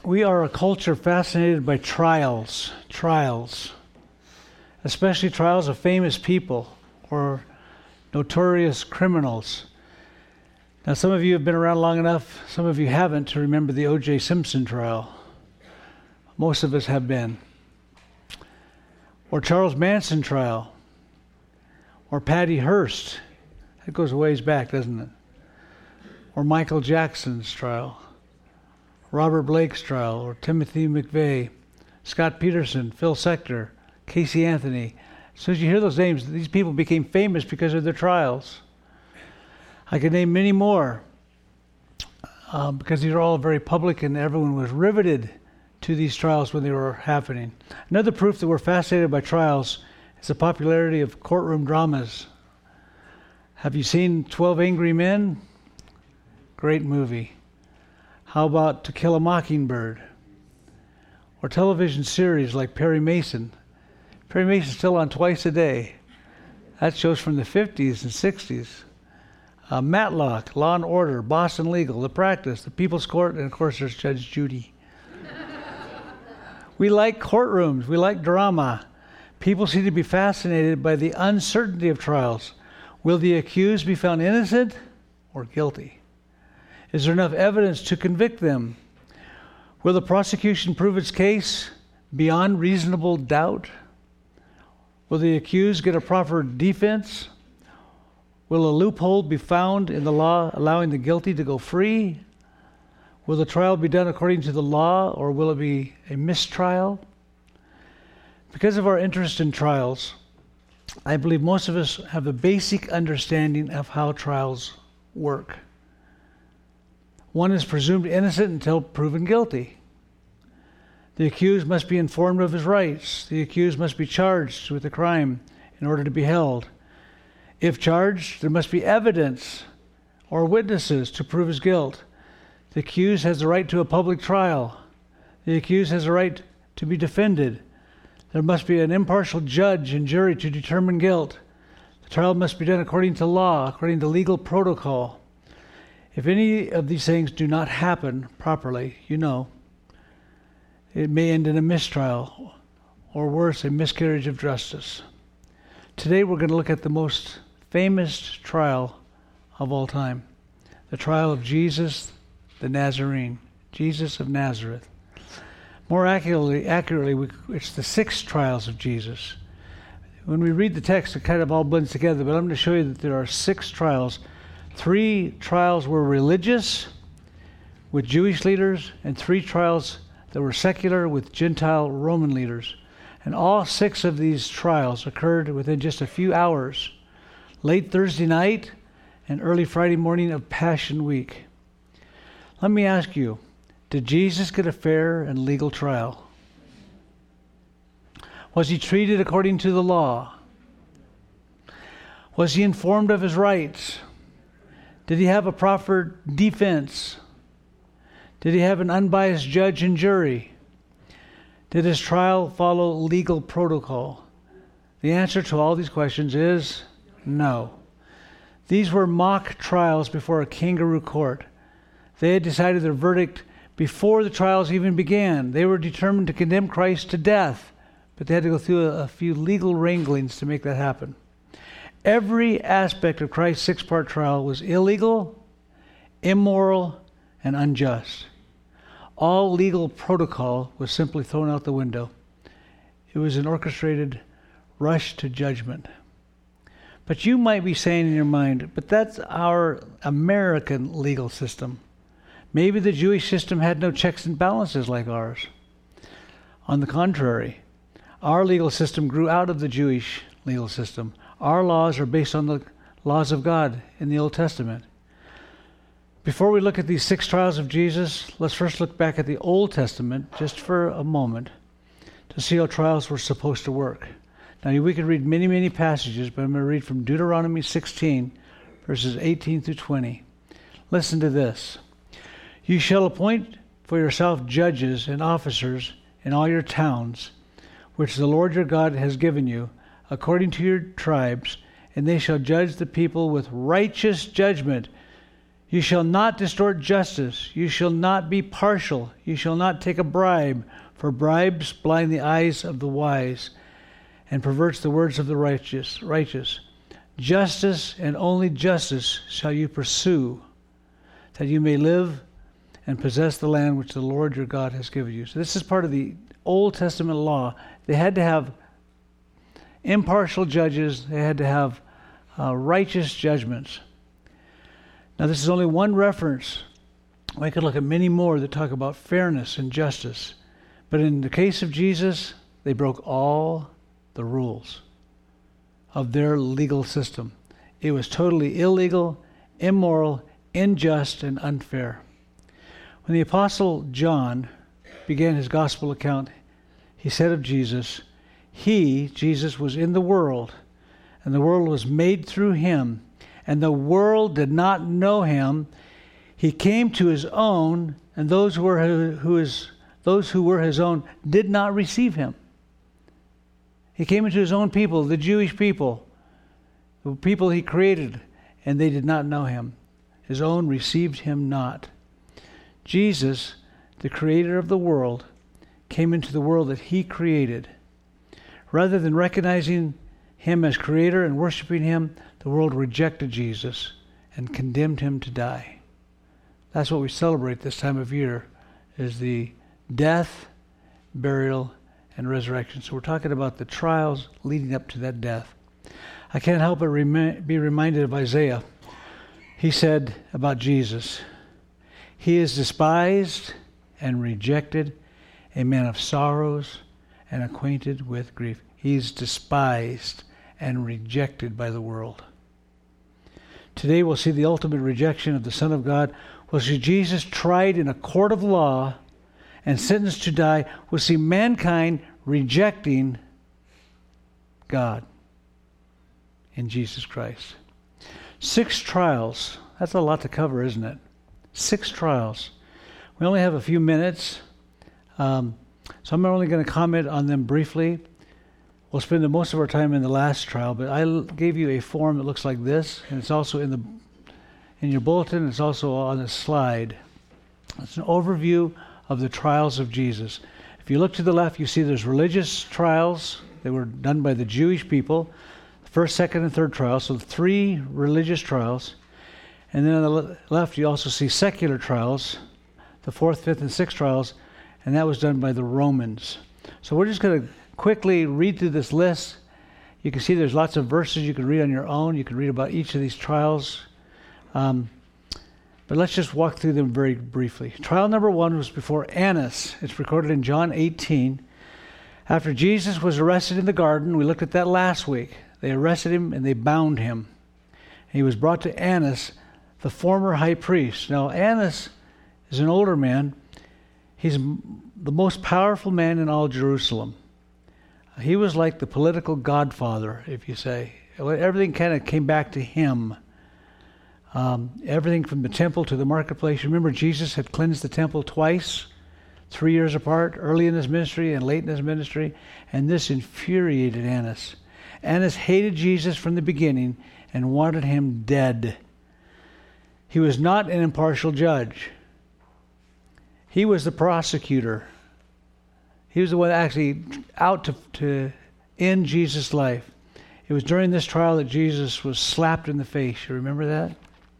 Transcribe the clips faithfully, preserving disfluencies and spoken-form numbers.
We are a culture fascinated by trials, trials, especially trials of famous people or notorious criminals. Now, some of you have been around long enough, some of you haven't, to remember the O J Simpson trial. Most of us have been. Or Charles Manson trial. Or Patty Hearst. That goes a ways back, doesn't it? Or Michael Jackson's trial. Robert Blake's trial, or Timothy McVeigh, Scott Peterson, Phil Sector, Casey Anthony. As soon as you hear those names, these people became famous because of their trials. I could name many more um, because these are all very public and everyone was riveted to these trials when they were happening. Another proof that we're fascinated by trials is the popularity of courtroom dramas. Have you seen twelve Angry Men? Great movie. How about To Kill a Mockingbird? Or television series like Perry Mason. Perry Mason's still on twice a day. That show's from the fifties and sixties. Uh, Matlock, Law and Order, Boston Legal, The Practice, The People's Court, and of course there's Judge Judy. We like courtrooms. We like drama. People seem to be fascinated by the uncertainty of trials. Will the accused be found innocent or guilty? Is there enough evidence to convict them? Will the prosecution prove its case beyond reasonable doubt? Will the accused get a proper defense? Will a loophole be found in the law allowing the guilty to go free? Will the trial be done according to the law, or will it be a mistrial? Because of our interest in trials, I believe most of us have a basic understanding of how trials work. One is presumed innocent until proven guilty. The accused must be informed of his rights. The accused must be charged with a crime in order to be held. If charged, there must be evidence or witnesses to prove his guilt. The accused has the right to a public trial. The accused has the right to be defended. There must be an impartial judge and jury to determine guilt. The trial must be done according to law, according to legal protocol. If any of these things do not happen properly, you know, it may end in a mistrial, or worse, a miscarriage of justice. Today we're going to look at the most famous trial of all time, the trial of Jesus the Nazarene, Jesus of Nazareth. More accurately, accurately, we, it's the six trials of Jesus. When we read the text, it kind of all blends together, but I'm going to show you that there are six trials. Three trials were religious with Jewish leaders, and three trials that were secular with Gentile Roman leaders. And all six of these trials occurred within just a few hours, late Thursday night and early Friday morning of Passion Week. Let me ask you, did Jesus get a fair and legal trial? Was he treated according to the law? Was he informed of his rights? Did he have a proper defense? Did he have an unbiased judge and jury? Did his trial follow legal protocol? The answer to all these questions is no. These were mock trials before a kangaroo court. They had decided their verdict before the trials even began. They were determined to condemn Christ to death, but they had to go through a, a few legal wranglings to make that happen. Every aspect of Christ's six-part trial was illegal, immoral, and unjust. All legal protocol was simply thrown out the window. It was an orchestrated rush to judgment. But you might be saying in your mind, but that's our American legal system. Maybe the Jewish system had no checks and balances like ours. On the contrary, our legal system grew out of the Jewish legal system. Our laws are based on the laws of God in the Old Testament. Before we look at these six trials of Jesus, let's first look back at the Old Testament just for a moment to see how trials were supposed to work. Now, we could read many, many passages, but I'm going to read from Deuteronomy sixteen, verses eighteen through twenty. Listen to this. You shall appoint for yourself judges and officers in all your towns, which the Lord your God has given you, according to your tribes, and they shall judge the people with righteous judgment. You shall not distort justice. You shall not be partial. You shall not take a bribe, for bribes blind the eyes of the wise and perverts the words of the righteous. righteous. Justice and only justice shall you pursue, that you may live and possess the land which the Lord your God has given you. So this is part of the Old Testament law. They had to have impartial judges. They had to have uh, righteous judgments. Now, this is only one reference. We could look at many more that talk about fairness and justice. But in the case of Jesus, they broke all the rules of their legal system. It was totally illegal, immoral, unjust, and unfair. When the Apostle John began his gospel account, he said of Jesus, He, Jesus, was in the world, and the world was made through him, and the world did not know him. He came to his own, and those who were who is those who were his own did not receive him. He came into his own people, the Jewish people, the people he created, and they did not know him. His own received him not. Jesus, the creator of the world, came into the world that he created. Rather than recognizing him as creator and worshiping him, the world rejected Jesus and condemned him to die. That's what we celebrate this time of year, is the death, burial, and resurrection. So we're talking about the trials leading up to that death. I can't help but rem- be reminded of Isaiah. He said about Jesus, He is despised and rejected, a man of sorrows and acquainted with grief. He's despised and rejected by the world. Today we'll see the ultimate rejection of the Son of God. We'll see Jesus tried in a court of law and sentenced to die. We'll see mankind rejecting God in Jesus Christ. Six trials. That's a lot to cover, isn't it? Six trials. We only have a few minutes, um, so I'm only going to comment on them briefly. We'll spend the most of our time in the last trial, but I l- gave you a form that looks like this, and it's also in the in your bulletin. It's also on the slide. It's an overview of the trials of Jesus. If you look to the left, you see there's religious trials. They were done by the Jewish people. First, second, and third trials. So three religious trials. And then on the le- left, you also see secular trials, the fourth, fifth, and sixth trials, and that was done by the Romans. So we're just going to quickly read through this list. You can see there's lots of verses you can read on your own. You can read about each of these trials. Um, but let's just walk through them very briefly. Trial number one was before Annas. It's recorded in John eighteen. After Jesus was arrested in the garden, we looked at that last week. They arrested him and they bound him. He was brought to Annas, the former high priest. Now, Annas is an older man. He's the most powerful man in all Jerusalem. He was like the political godfather, if you say. Everything kind of came back to him. Um, everything from the temple to the marketplace. Remember, Jesus had cleansed the temple twice, three years apart, early in his ministry and late in his ministry, and this infuriated Annas. Annas hated Jesus from the beginning and wanted him dead. He was not an impartial judge. He was the prosecutor. He was the one actually out to, to end Jesus' life. It was during this trial that Jesus was slapped in the face. You remember that?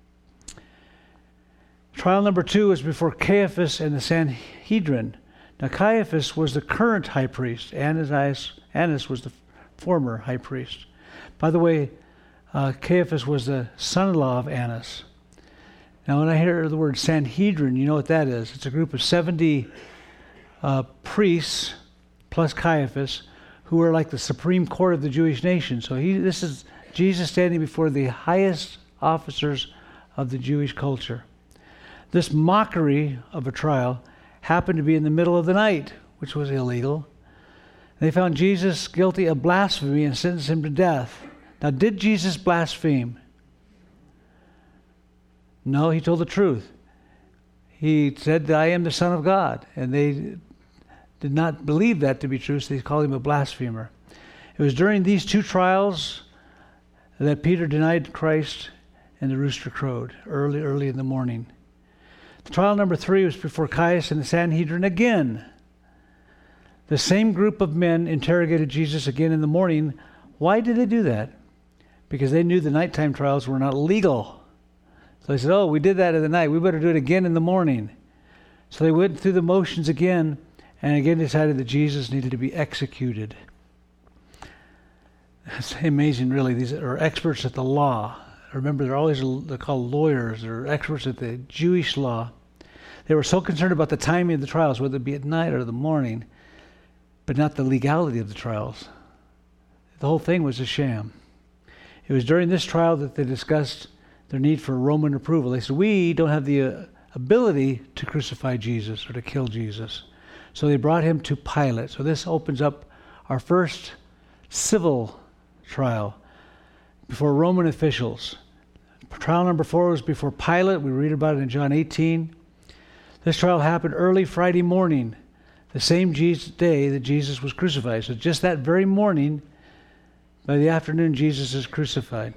Trial number two was before Caiaphas and the Sanhedrin. Now, Caiaphas was the current high priest. Annas, Annas was the former high priest. By the way, uh, Caiaphas was the son-in-law of Annas. Now, when I hear the word Sanhedrin, you know what that is. It's a group of seventy uh, priests plus Caiaphas who were like the supreme court of the Jewish nation. So he, this is Jesus standing before the highest officers of the Jewish culture. This mockery of a trial happened to be in the middle of the night, which was illegal. They found Jesus guilty of blasphemy and sentenced him to death. Now, did Jesus blaspheme? No, he told the truth. He said that I am the Son of God, and they did not believe that to be true, so they called him a blasphemer. It was during these two trials that Peter denied Christ and the rooster crowed, early, early in the morning. The trial number three was before Caiaphas and the Sanhedrin again. The same group of men interrogated Jesus again in the morning. Why did they do that? Because they knew the nighttime trials were not legal. So they said, oh, we did that in the night. We better do it again in the morning. So they went through the motions again and again decided that Jesus needed to be executed. It's amazing, really. These are experts at the law. Remember, they're always they're called lawyers. They're experts at the Jewish law. They were so concerned about the timing of the trials, whether it be at night or the morning, but not the legality of the trials. The whole thing was a sham. It was during this trial that they discussed their need for Roman approval. They said, we don't have the uh, ability to crucify Jesus or to kill Jesus. So they brought him to Pilate. So this opens up our first civil trial before Roman officials. Trial number four was before Pilate. We read about it in John eighteen. This trial happened early Friday morning, the same Jesus day that Jesus was crucified. So just that very morning, by the afternoon, Jesus is crucified.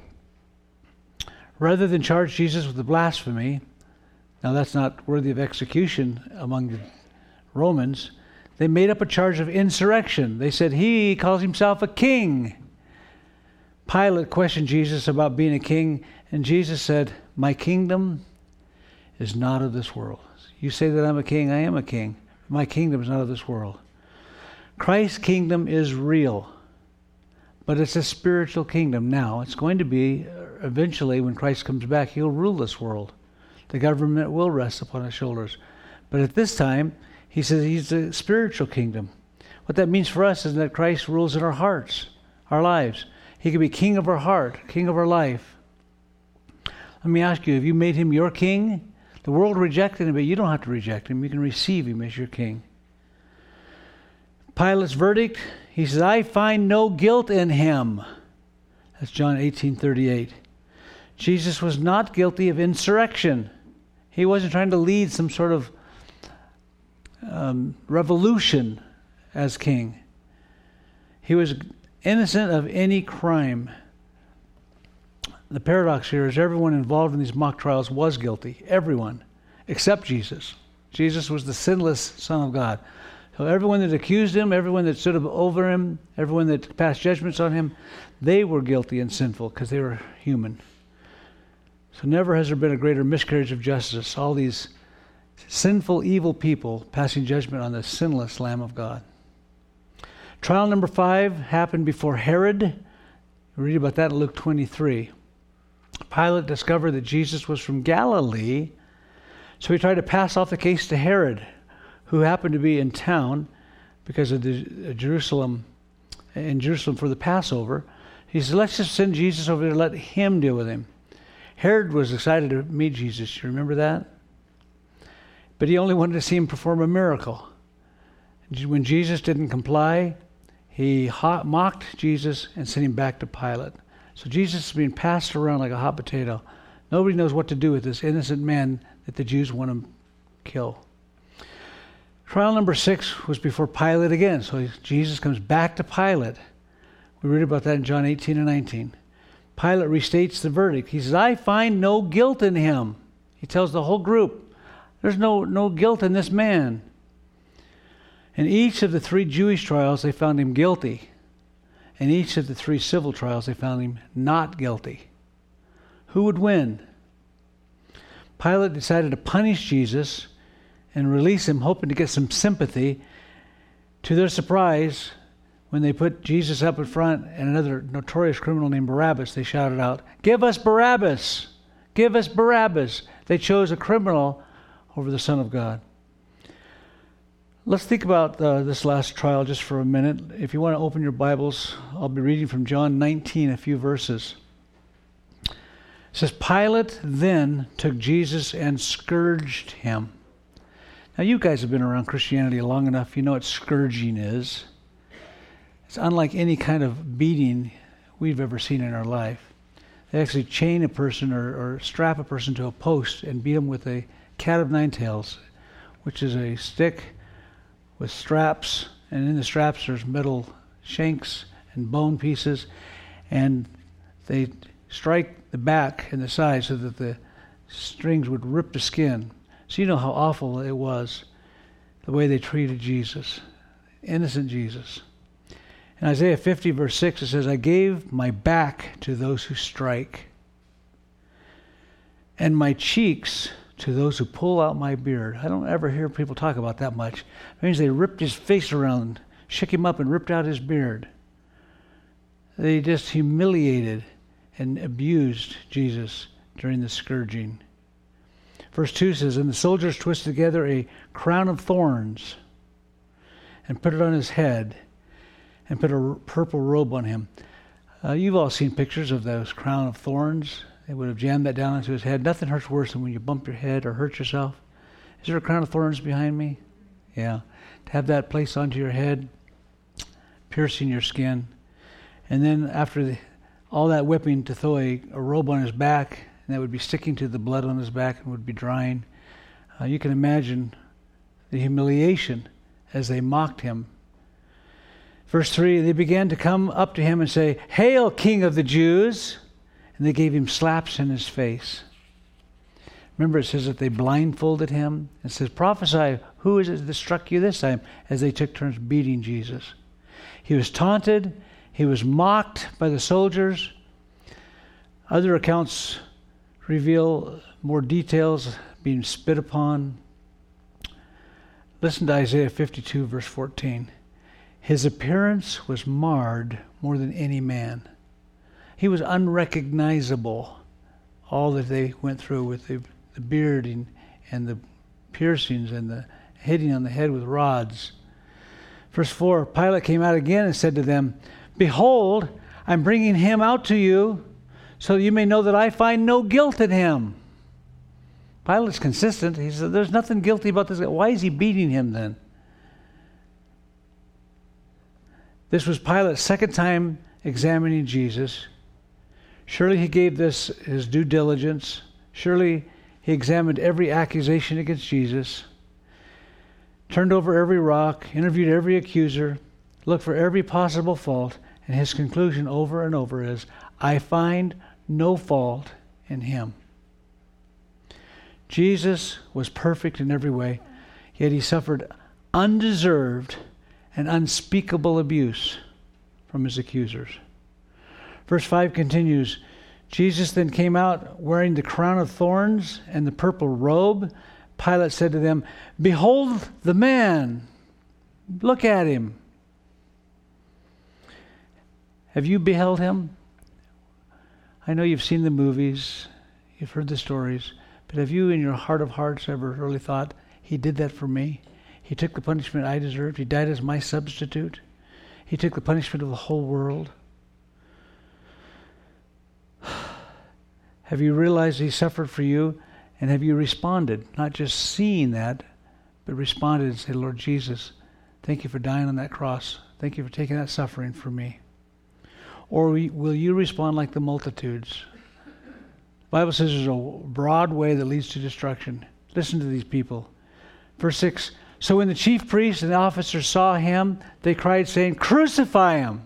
Rather than charge Jesus with the blasphemy, now that's not worthy of execution among the Romans, they made up a charge of insurrection. They said, he calls himself a king. Pilate questioned Jesus about being a king, and Jesus said, my kingdom is not of this world. You say that I'm a king, I am a king. My kingdom is not of this world. Christ's kingdom is real, but it's a spiritual kingdom. Now, it's going to be, eventually, when Christ comes back, he'll rule this world. The government will rest upon his shoulders. But at this time, he says he's a spiritual kingdom. What that means for us is that Christ rules in our hearts, our lives. He can be king of our heart, king of our life. Let me ask you, have you made him your king? The world rejected him, but you don't have to reject him. You can receive him as your king. Pilate's verdict, he says, I find no guilt in him. That's John eighteen thirty-eight. Jesus was not guilty of insurrection. He wasn't trying to lead some sort of um, revolution as king. He was innocent of any crime. The paradox here is everyone involved in these mock trials was guilty. Everyone, except Jesus. Jesus was the sinless Son of God. So everyone that accused him, everyone that stood over him, everyone that passed judgments on him, they were guilty and sinful because they were human. So never has there been a greater miscarriage of justice. All these sinful, evil people passing judgment on the sinless Lamb of God. Trial number five happened before Herod. We read about that in Luke twenty-three. Pilate discovered that Jesus was from Galilee, so he tried to pass off the case to Herod, who happened to be in town because of the uh, Jerusalem, in Jerusalem for the Passover. He said, let's just send Jesus over there and let him deal with him. Herod was excited to meet Jesus. You remember that? But he only wanted to see him perform a miracle. When Jesus didn't comply, he hot, mocked Jesus and sent him back to Pilate. So Jesus is being passed around like a hot potato. Nobody knows what to do with this innocent man that the Jews want to kill. Trial number six was before Pilate again. So Jesus comes back to Pilate. We read about that in John eighteen and nineteen. Pilate restates the verdict. He says, I find no guilt in him. He tells the whole group, there's no, no guilt in this man. In each of the three Jewish trials, they found him guilty. In each of the three civil trials, they found him not guilty. Who would win? Pilate decided to punish Jesus and release him, hoping to get some sympathy. To their surprise, when they put Jesus up in front and another notorious criminal named Barabbas, they shouted out, give us Barabbas! Give us Barabbas! They chose a criminal over the Son of God. Let's think about uh, this last trial just for a minute. If you want to open your Bibles, I'll be reading from John nineteen, a few verses. It says, Pilate then took Jesus and scourged him. Now, you guys have been around Christianity long enough. You know what scourging is. It's unlike any kind of beating we've ever seen in our life. They actually chain a person or, or strap a person to a post and beat them with a cat of nine tails, which is a stick with straps, and in the straps there's metal shanks and bone pieces, and they strike the back and the side so that the strings would rip the skin. So you know how awful it was, the way they treated Jesus, innocent Jesus. In Isaiah fifty, verse six, it says, I gave my back to those who strike, and my cheeks to those who pull out my beard. I don't ever hear people talk about that much. It means they ripped his face around, shook him up, and ripped out his beard. They just humiliated and abused Jesus during the scourging. Verse two says, and the soldiers twisted together a crown of thorns and put it on his head and put a purple robe on him. Uh, you've all seen pictures of those crown of thorns. They would have jammed that down into his head. Nothing hurts worse than when you bump your head or hurt yourself. Is there a crown of thorns behind me? Yeah. To have that placed onto your head, piercing your skin. And then after the, all that whipping, to throw a, a robe on his back, and that would be sticking to the blood on his back and would be drying. Uh, you can imagine the humiliation as they mocked him. Verse three, they began to come up to him and say, Hail, King of the Jews! And they gave him slaps in his face. Remember, it says that they blindfolded him. It says, prophesy, who is it that struck you this time? As they took turns beating Jesus. He was taunted. He was mocked by the soldiers. Other accounts reveal more details, being spit upon. Listen to Isaiah fifty-two, verse fourteen. His appearance was marred more than any man. He was unrecognizable, all that they went through with the, the bearding and the piercings and the hitting on the head with rods. Verse four, Pilate came out again and said to them, Behold, I'm bringing him out to you, so you may know that I find no guilt in him. Pilate's consistent. He said, there's nothing guilty about this guy. Why is he beating him then? This was Pilate's second time examining Jesus. Surely he gave this his due diligence. Surely he examined every accusation against Jesus, turned over every rock, interviewed every accuser, looked for every possible fault, and his conclusion over and over is, I find no fault in him. Jesus was perfect in every way, yet he suffered undeserved and unspeakable abuse from his accusers. Verse five continues, Jesus then came out wearing the crown of thorns and the purple robe. Pilate said to them, Behold the man. Look at him. Have you beheld him? I know you've seen the movies, you've heard the stories, but have you in your heart of hearts ever really thought, he did that for me? He took the punishment I deserved. He died as my substitute. He took the punishment of the whole world. Have you realized he suffered for you? And have you responded? Not just seeing that, but responded and said, Lord Jesus, thank you for dying on that cross. Thank you for taking that suffering for me. Or will you respond like the multitudes? The Bible says there's a broad way that leads to destruction. Listen to these people. Verse six, so when the chief priests and the officers saw him, they cried, saying, Crucify him!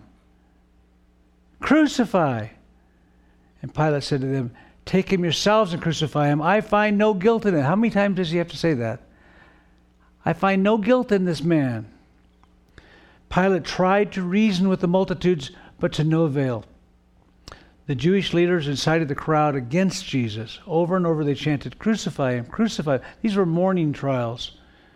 Crucify! And Pilate said to them, Take him yourselves and crucify him. I find no guilt in it. How many times does he have to say that? I find no guilt in this man. Pilate tried to reason with the multitudes, but to no avail. The Jewish leaders incited the crowd against Jesus. Over and over they chanted, Crucify him, crucify him. These were mourning trials.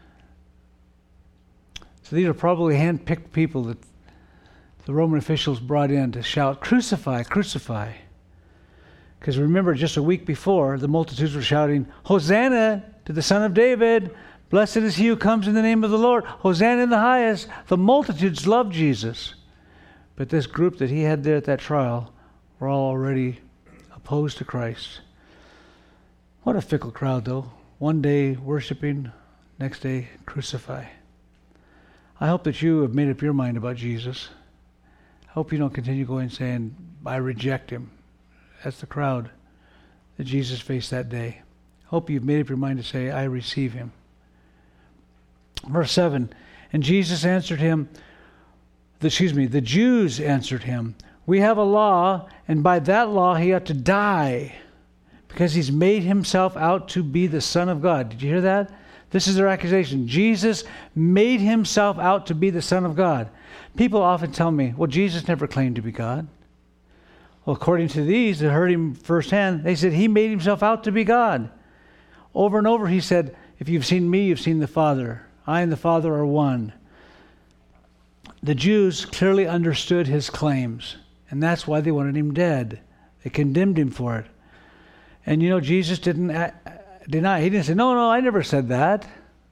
So these are probably hand-picked people that the Roman officials brought in to shout, Crucify, crucify. Because remember, just a week before, the multitudes were shouting, Hosanna to the Son of David. Blessed is he who comes in the name of the Lord. Hosanna in the highest. The multitudes loved Jesus. But this group that he had there at that trial were all already opposed to Christ. What a fickle crowd, though. One day worshiping, next day crucify. I hope that you have made up your mind about Jesus. I hope you don't continue going saying, I reject him. That's the crowd that Jesus faced that day. Hope you've made up your mind to say, I receive him. Verse seven, and Jesus answered him, excuse me, the Jews answered him, We have a law, and by that law he ought to die because he's made himself out to be the Son of God. Did you hear that? This is their accusation. Jesus made himself out to be the Son of God. People often tell me, well, Jesus never claimed to be God. Well, according to these that heard him firsthand, they said he made himself out to be God. Over and over he said, if you've seen me, you've seen the Father. I and the Father are one. The Jews clearly understood his claims, and that's why they wanted him dead. They condemned him for it. And you know, Jesus didn't a- deny. He didn't say, no, no, I never said that.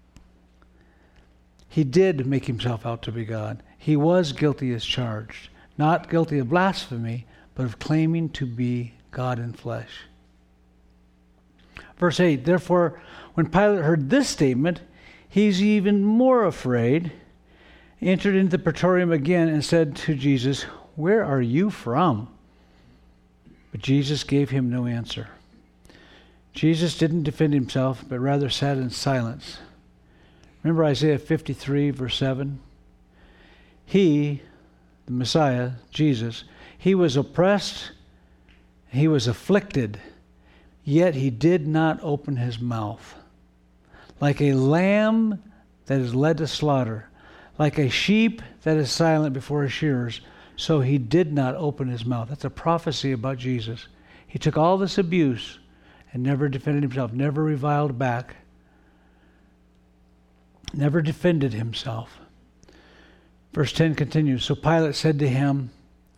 He did make himself out to be God. He was guilty as charged. Not guilty of blasphemy, but of claiming to be God in flesh. Verse eight, therefore, when Pilate heard this statement, he's even more afraid. He entered into the praetorium again and said to Jesus, where are you from? But Jesus gave him no answer. Jesus didn't defend himself, but rather sat in silence. Remember Isaiah fifty-three, verse seven? He, the Messiah, Jesus, he was oppressed, he was afflicted, yet he did not open his mouth. Like a lamb that is led to slaughter, like a sheep that is silent before his shearers, so he did not open his mouth. That's a prophecy about Jesus. He took all this abuse and never defended himself, never reviled back, never defended himself. Verse ten continues, so Pilate said to him,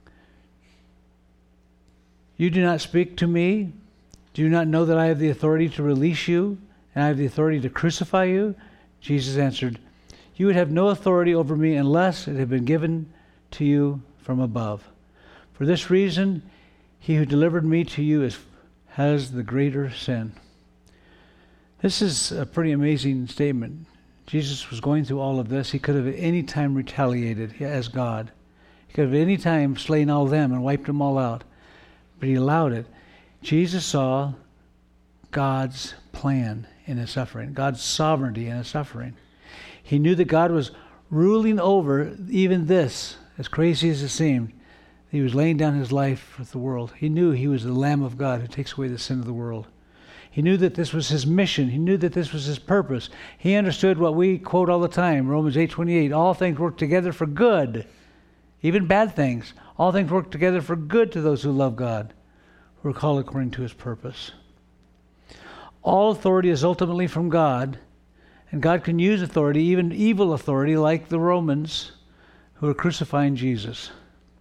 you do not speak to me? Do you not know that I have the authority to release you, and I have the authority to crucify you? Jesus answered, you would have no authority over me unless it had been given to you from above. For this reason, he who delivered me to you is, has the greater sin. This is a pretty amazing statement. Jesus was going through all of this. He could have at any time retaliated as God. He could have at any time slain all them and wiped them all out. But he allowed it. Jesus saw God's plan in his suffering, God's sovereignty in his suffering. He knew that God was ruling over even this, as crazy as it seemed. He was laying down his life for the world. He knew he was the Lamb of God who takes away the sin of the world. He knew that this was his mission. He knew that this was his purpose. He understood what we quote all the time, Romans eight twenty-eight, all things work together for good, even bad things. All things work together for good to those who love God, who are called according to his purpose. All authority is ultimately from God, and God can use authority, even evil authority, like the Romans who are crucifying Jesus.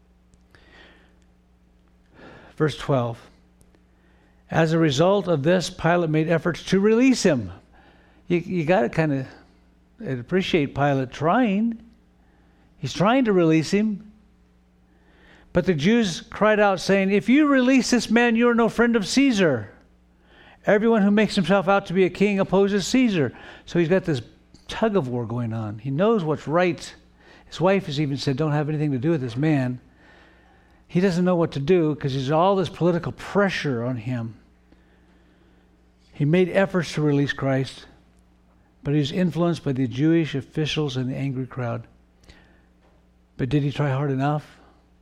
Verse twelve. As a result of this, Pilate made efforts to release him. You, you got to kind of appreciate Pilate trying. He's trying to release him. But the Jews cried out, saying, if you release this man, you are no friend of Caesar. Everyone who makes himself out to be a king opposes Caesar. So he's got this tug of war going on. He knows what's right. His wife has even said, don't have anything to do with this man. He doesn't know what to do because there's all this political pressure on him. He made efforts to release Christ, but he was influenced by the Jewish officials and the angry crowd. But did he try hard enough?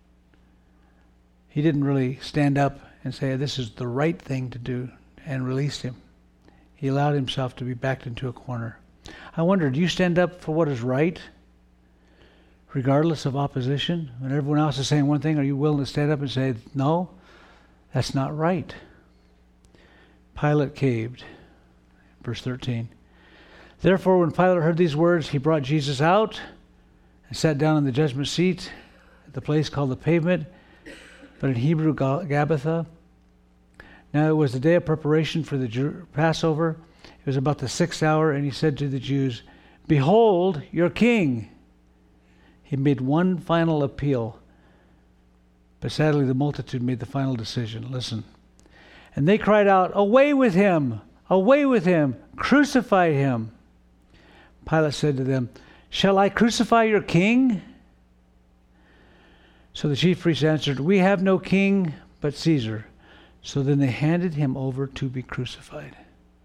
He didn't really stand up and say, this is the right thing to do, and released him. He allowed himself to be backed into a corner. I wonder, do you stand up for what is right, regardless of opposition? When everyone else is saying one thing, are you willing to stand up and say, no, that's not right? Pilate caved. Verse thirteen. Therefore, when Pilate heard these words, he brought Jesus out and sat down in the judgment seat at the place called the Pavement, but in Hebrew, Gabbatha. Now it was the day of preparation for the Passover. It was about the sixth hour, and he said to the Jews, behold, your king. He made one final appeal, but sadly the multitude made the final decision. Listen. And they cried out, away with him! Away with him! Crucify him! Pilate said to them, shall I crucify your king? So the chief priests answered, we have no king but Caesar. So then they handed him over to be crucified.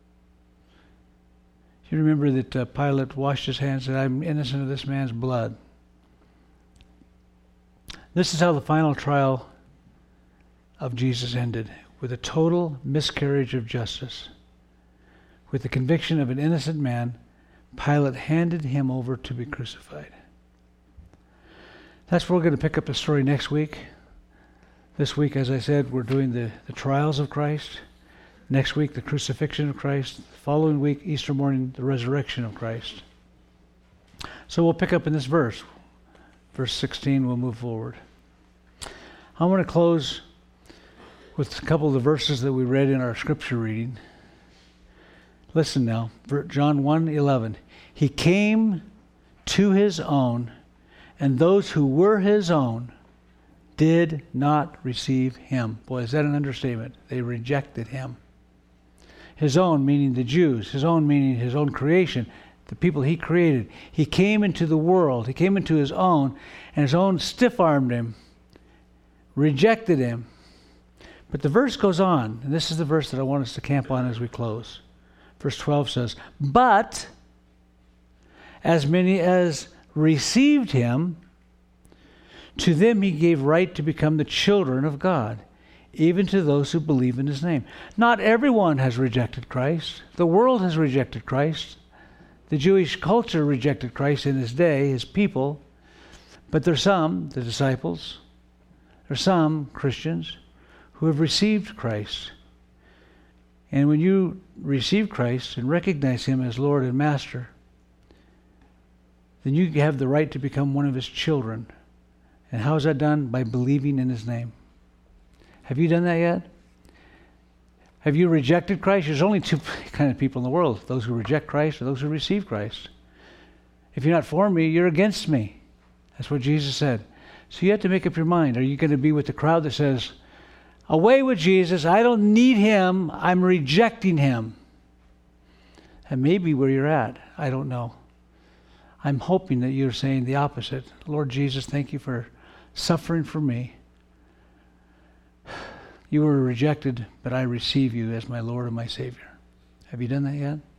You remember that uh, Pilate washed his hands and said, I'm innocent of this man's blood. This is how the final trial of Jesus ended with a total miscarriage of justice. With the conviction of an innocent man, Pilate handed him over to be crucified. That's where we're going to pick up the story next week. This week, as I said, we're doing the, the trials of Christ. Next week, the crucifixion of Christ. The following week, Easter morning, the resurrection of Christ. So we'll pick up in this verse. Verse sixteen, we'll move forward. I want to close with a couple of the verses that we read in our scripture reading. Listen now, John one eleven. He came to his own, and those who were his own did not receive him. Boy, is that an understatement? They rejected him. His own, meaning the Jews. His own, meaning his own creation. The people he created. He came into the world. He came into his own, and his own stiff-armed him, rejected him. But the verse goes on, and this is the verse that I want us to camp on as we close. Verse twelve says, "But as many as received him, to them he gave right to become the children of God, even to those who believe in his name." Not everyone has rejected Christ. The world has rejected Christ. The Jewish culture rejected Christ in his day, his people. But there's some, the disciples, there's some Christians who have received Christ. And when you receive Christ and recognize him as Lord and Master, then you have the right to become one of his children. And how is that done? By believing in his name. Have you done that yet? Have you rejected Christ? There's only two kind of people in the world, those who reject Christ or those who receive Christ. If you're not for me, you're against me. That's what Jesus said. So you have to make up your mind. Are you going to be with the crowd that says, away with Jesus, I don't need him, I'm rejecting him? That may be where you're at. I don't know. I'm hoping that you're saying the opposite. Lord Jesus, thank you for suffering for me. You were rejected, but I receive you as my Lord and my Savior. Have you done that yet?